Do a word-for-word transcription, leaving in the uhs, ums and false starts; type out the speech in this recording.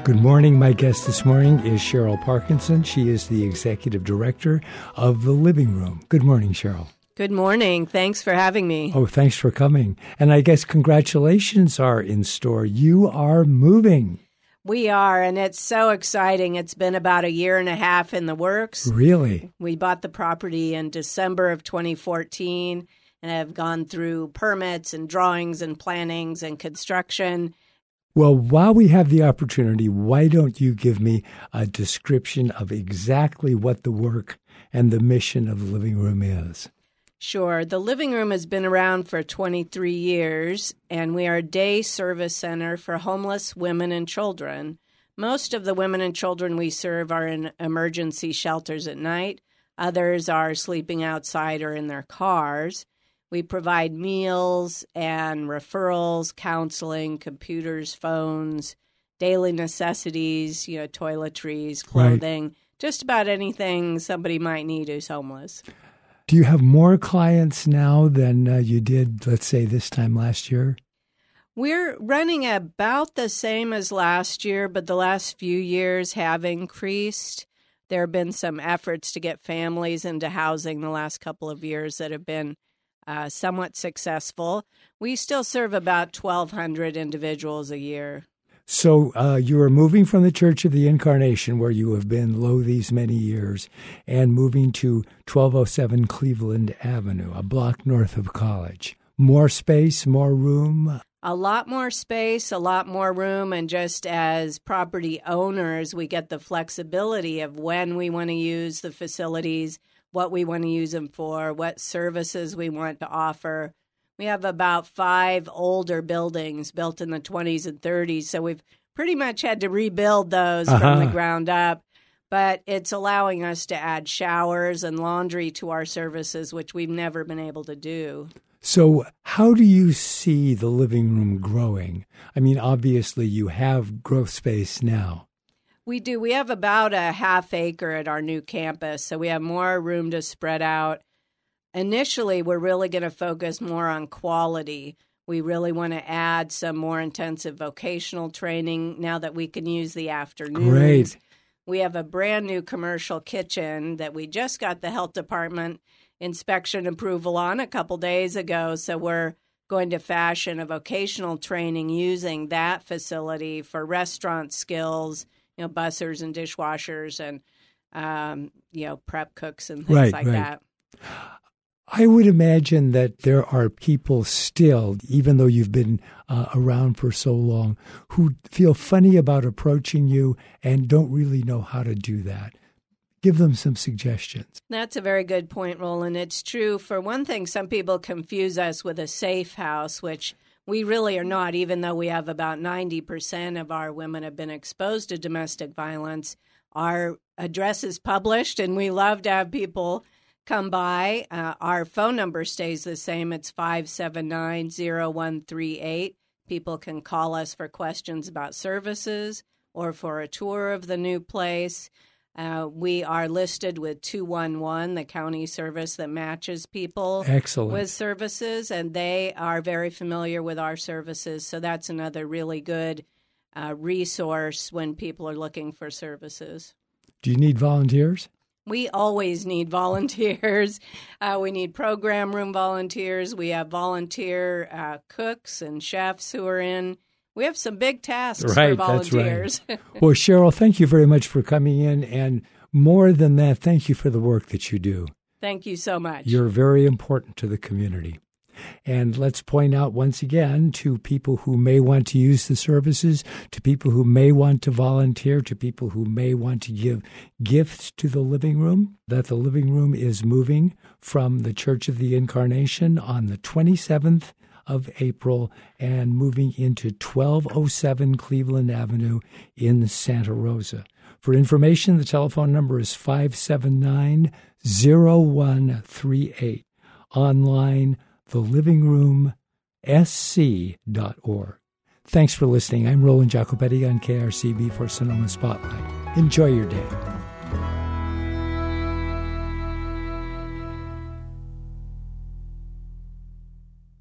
Good morning. My guest this morning is Cheryl Parkinson. She is the executive director of The Living Room. Good morning, Cheryl. Good morning. Thanks for having me. Oh, thanks for coming. And I guess congratulations are in store. You are moving. We are, and it's so exciting. It's been about a year and a half in the works. Really? We bought the property in December of twenty fourteen and have gone through permits and drawings and plannings and construction. Well, while we have the opportunity, why don't you give me a description of exactly what the work and the mission of the Living Room is? Sure. The Living Room has been around for twenty-three years, and we are a day service center for homeless women and children. Most of the women and children we serve are in emergency shelters at night. Others are sleeping outside or in their cars. We provide meals and referrals, counseling, computers, phones, daily necessities, you know, toiletries, clothing, right. Just about anything somebody might need who's homeless. Do you have more clients now than uh, you did, let's say, this time last year? We're running about the same as last year, but the last few years have increased. There have been some efforts to get families into housing the last couple of years that have been Uh, somewhat successful. We still serve about twelve hundred individuals a year. So uh, you are moving from the Church of the Incarnation, where you have been low these many years, and moving to twelve oh seven Cleveland Avenue, a block north of College. More space, more room? A lot more space, a lot more room, and just as property owners, we get the flexibility of when we want to use the facilities, what we want to use them for, what services we want to offer. We have about five older buildings built in the twenties and thirties, so we've pretty much had to rebuild those uh-huh. from the ground up. But it's allowing us to add showers and laundry to our services, which we've never been able to do. So how do you see the living room growing? I mean, obviously you have growth space now. We do. We have about a half acre at our new campus, so we have more room to spread out. Initially, we're really going to focus more on quality. We really want to add some more intensive vocational training now that we can use the afternoons. Great. We have a brand new commercial kitchen that we just got the health department inspection approval on a couple days ago, so we're going to fashion a vocational training using that facility for restaurant skills, you know, bussers and dishwashers and, um, you know, prep cooks and things right, like right. that. I would imagine that there are people still, even though you've been uh, around for so long, who feel funny about approaching you and don't really know how to do that. Give them some suggestions. That's a very good point, Roland. It's true. For one thing, some people confuse us with a safe house, which we really are not, even though we have about ninety percent of our women have been exposed to domestic violence. Our address is published, and we love to have people come by. Uh, our phone number stays the same. It's five seven nine, zero one three eight. People can call us for questions about services or for a tour of the new place. Uh, we are listed with two one one, the county service that matches people Excellent. with services, and they are very familiar with our services. So that's another really good uh, resource when people are looking for services. Do you need volunteers? We always need volunteers. Uh, we need program room volunteers. We have volunteer uh, cooks and chefs who are in. We have some big tasks right, for volunteers. That's right. Well, Cheryl, thank you very much for coming in. And more than that, thank you for the work that you do. Thank you so much. You're very important to the community. And let's point out once again to people who may want to use the services, to people who may want to volunteer, to people who may want to give gifts to the Living Room, that the Living Room is moving from the Church of the Incarnation on the twenty-seventh of April and moving into twelve oh seven Cleveland Avenue in Santa Rosa. For information, the telephone number is five seven nine, zero one three eight. Online, the living room s c dot org. Thanks for listening. I'm Roland Jacobetti on K R C B for Sonoma Spotlight. Enjoy your day.